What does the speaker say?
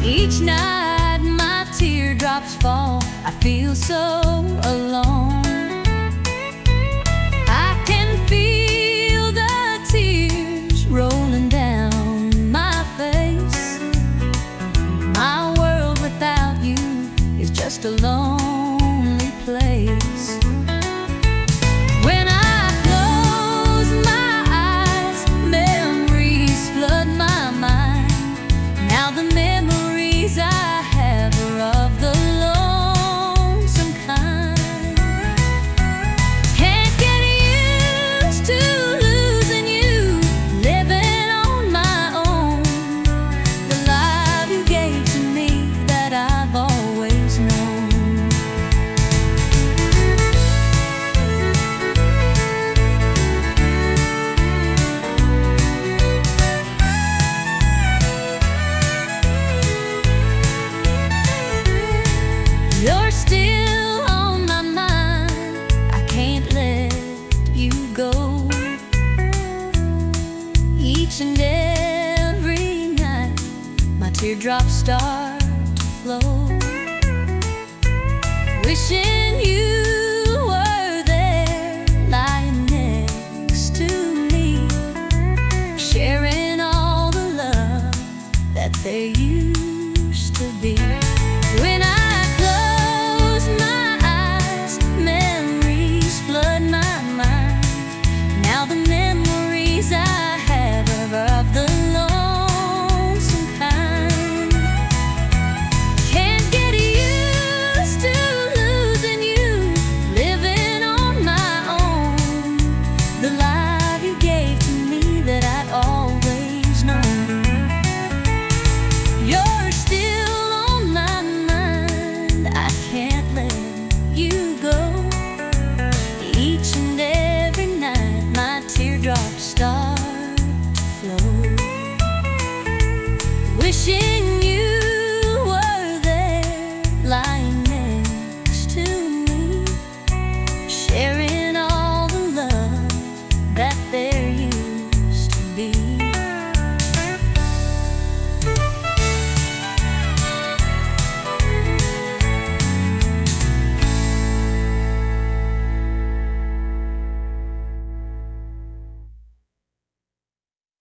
Each night my teardrops fall, I feel so alone. I can feel the tears rolling down my face. My world without you is just a lonely place. When I close my eyes, memories flood my mind. Now the memories I have are of the lonesome kind. Can't get used to losing you, living on my own. The life you gave to me that I've always known. You're still on my mind, I can't let you go. Each and every night my teardrops start to flow, wishing you were there, lying next to me, sharing all the love that there used to be. When I close my eyes, memories flood my mind. Now the memories I have are of the lonesome kind. Can't get used to losing you, living on my own. The life you gave to me that I'd always known. You're still on my mind, I can't let you go. Each and every night my teardrops start to flow, wishing